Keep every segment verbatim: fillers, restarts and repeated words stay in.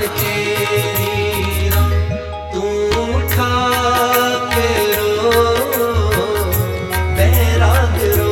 Cherry रा तू ठाक रो बैराग रो।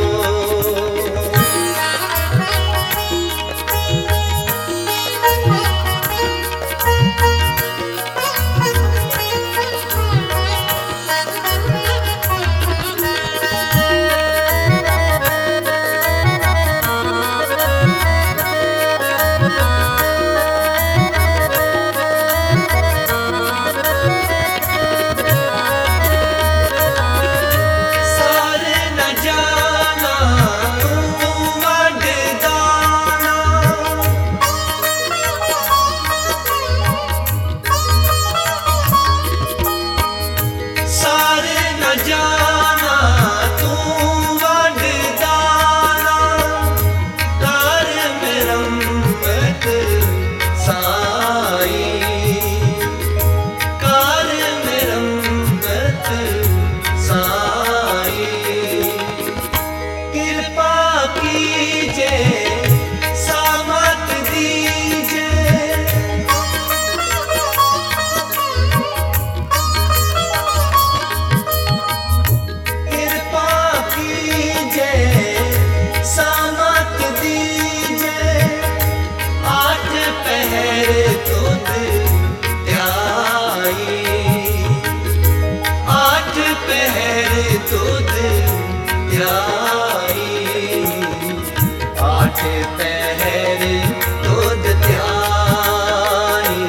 आठ पहर दूध त्याई,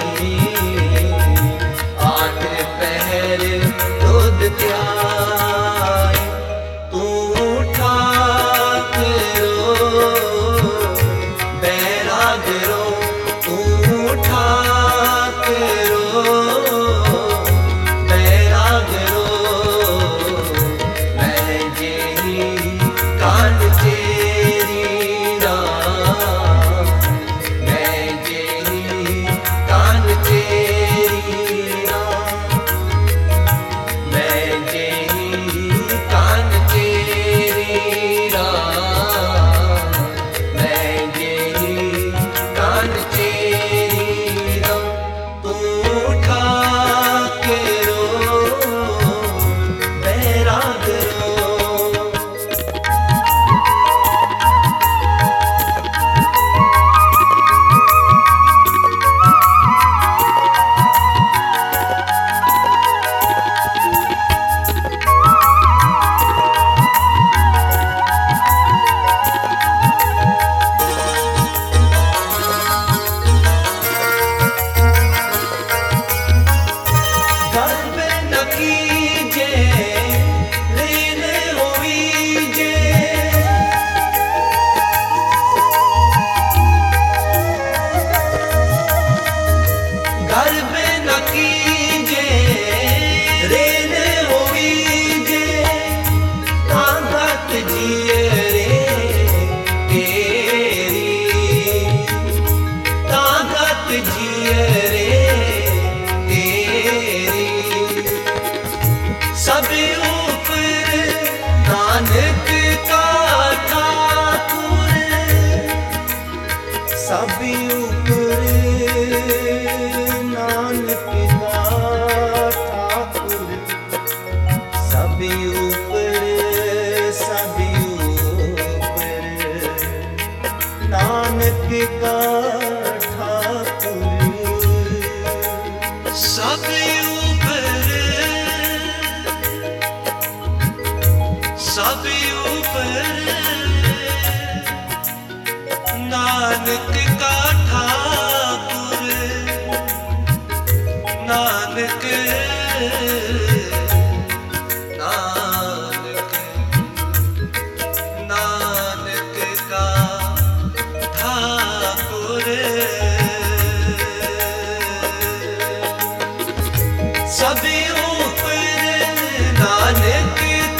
आठ पहर दूध त्याई। तू ठाक रो बैराग रो तू ठाक रो बैराग रो। मैं जेही कान चेरी रा मैं जेही कान चेरी रा मैं जेही कान चेरी रा मैं जेही कान चेरी रा तू ठाक रो बैराग रो। सब ऊपर नानक का ठाकुर सब ऊपर नानक का ठाकुर सब ऊपर सब ऊपर नानक का ठाकुर सब सब ऊपर नानक का ठाकुर नानक नानक नानक का ठाकुर सब ऊपर नानक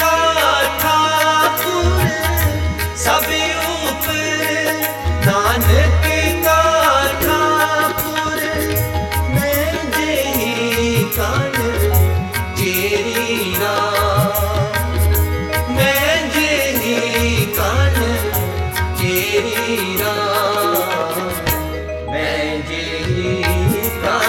सब ऊपर नानक का ठाकुर। मैं जेही कान चेरी रा मैं जेही कान चेरी रा मैं जेही कान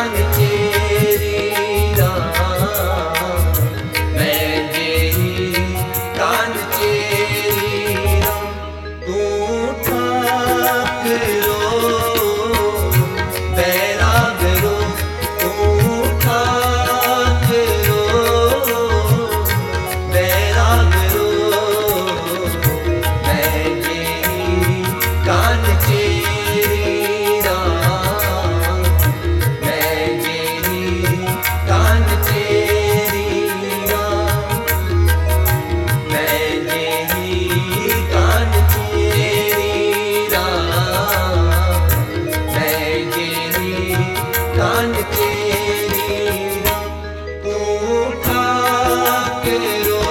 कान चेरी उठा के रो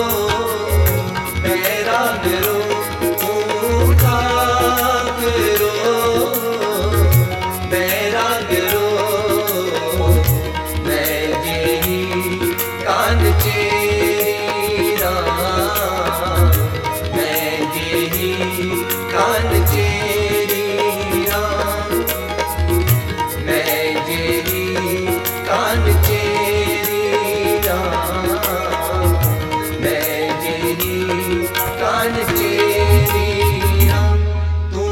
बैराग रो उठा के रो बैराग रो मैं जेही कान चेरी राम मैं जेही कान चेरी राम मैं जेही कान चेरी राम मैं जेही कान चेरी राम तू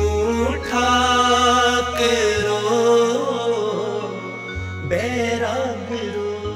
ठाक रो बैराग रो।